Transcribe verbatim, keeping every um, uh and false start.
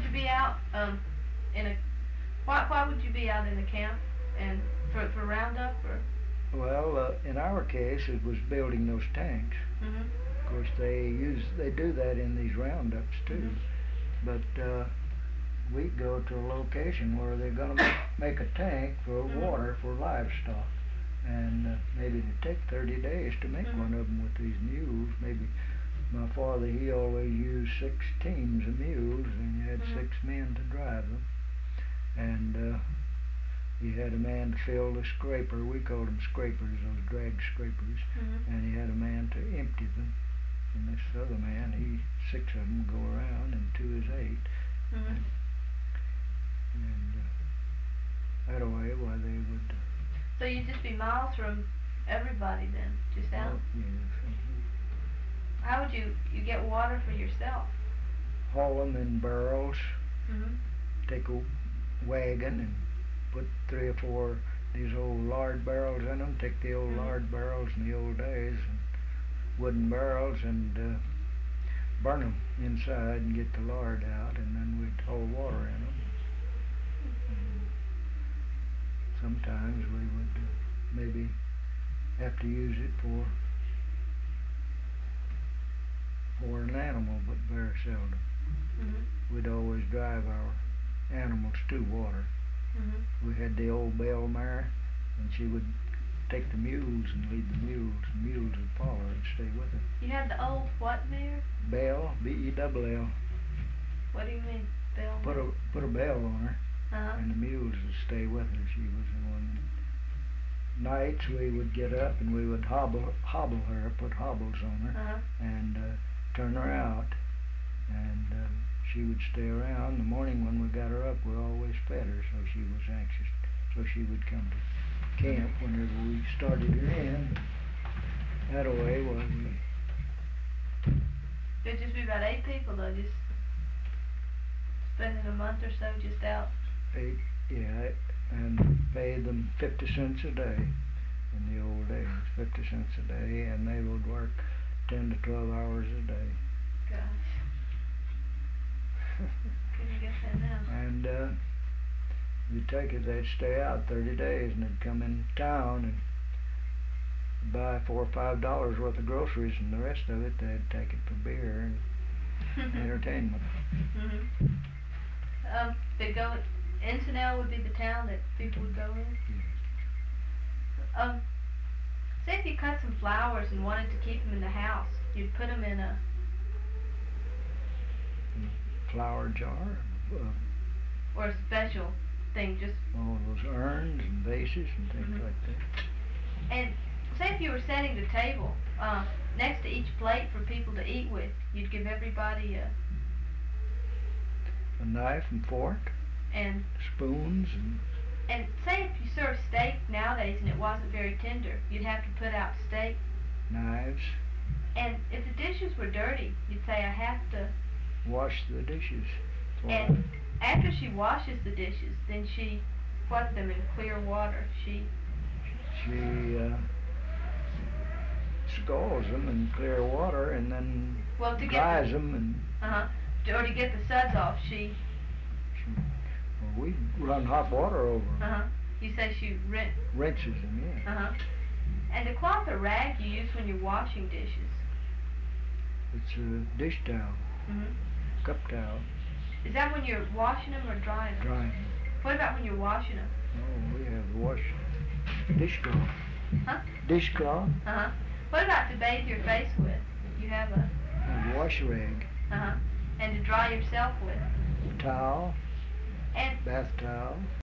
you be out um, in a? Why why would you be out in a camp and for for roundup or? Well, uh, in our case, it was building those tanks. Mhm. Of course, they use they do that in these roundups too. Mhm. But uh, we go to a location where they're going to make, make a tank for Mhm. water for livestock, and uh, maybe it take thirty days to make Mhm. one of them with these mules. Maybe my father, he always used six teams of mules, and he had Mhm. six men to drive them, and uh, he had a man to fill the scraper. We called them scrapers, those drag scrapers, Mhm. and he had a man to empty them. And this other man, he six of them go around, and two is eight. Mhm. And, and uh, that way, why they would. Uh, So you'd just be miles from everybody then, just out. Oh, yes. uh, How would you you get water for yourself? Haul them in barrels. Mhm. Take a wagon and put three or four these old lard barrels in them. Take the old Mhm. lard barrels in the old days, and wooden barrels, and uh, burn them inside and get the lard out, and then we'd haul water in them. And sometimes we would uh, maybe have to use it for for an animal, but very seldom. Mhm. We'd always drive our animals to water. Mhm. We had the old bell mare, and she would take the mules and lead the mules. The mules would follow her and stay with her. You had the old what mare? Bell, B E double L. What do you mean, bell? Put a put a bell on her, Uh-huh. and the mules would stay with her. She was the one. Nights we would get up and we would hobble hobble her, put hobbles on her, Uh-huh. and uh, turn her out, and uh, she would stay around. The morning when we got her up, we always fed her, so she was anxious. So she would come to camp whenever we started her in. That way, well, we There'd just be about eight people though, just spending a month or so just out. ate, yeah, and paid them fifty cents a day in the old days, fifty cents a day, and they would work ten to twelve hours a day. Gosh. Couldn't get that now. And uh, you'd take it, they'd stay out thirty days, and they'd come in town and buy four or five dollars worth of groceries, and the rest of it they'd take it for beer and entertainment. Mhm. Um, they go. Encinal would be the town that people would go in. Um, say if you cut some flowers and wanted to keep them in the house, you'd put them in a Flower jar, uh, or a special thing, just all those urns and vases and things Mhm. like that. and say if you were setting the table, uh, next to each plate for people to eat with, you'd give everybody a A knife and fork, and spoons, and and say if you serve steak nowadays and it wasn't very tender, you'd have to put out steak. knives. And if the dishes were dirty, you'd say I have to. Wash the dishes. for And her. after she washes the dishes, then she puts them in clear water. She She uh, scalds them in clear water and then well to get dries the, them, and uh huh or to get the suds off. She she, well, we run hot water over them, uh huh. You say she rin rinses them, yeah. uh huh. And the cloth or rag you use when you're washing dishes. It's a dish towel, Mhm. cup towel, Is that when you're washing them or drying them? drying them. What about when you're washing them? Oh, we have wash dishcloth. Huh? Dishcloth, Uh huh. What about to bathe your face with? You have a and wash rag, uh huh. And to dry yourself with. towel, And bath towel.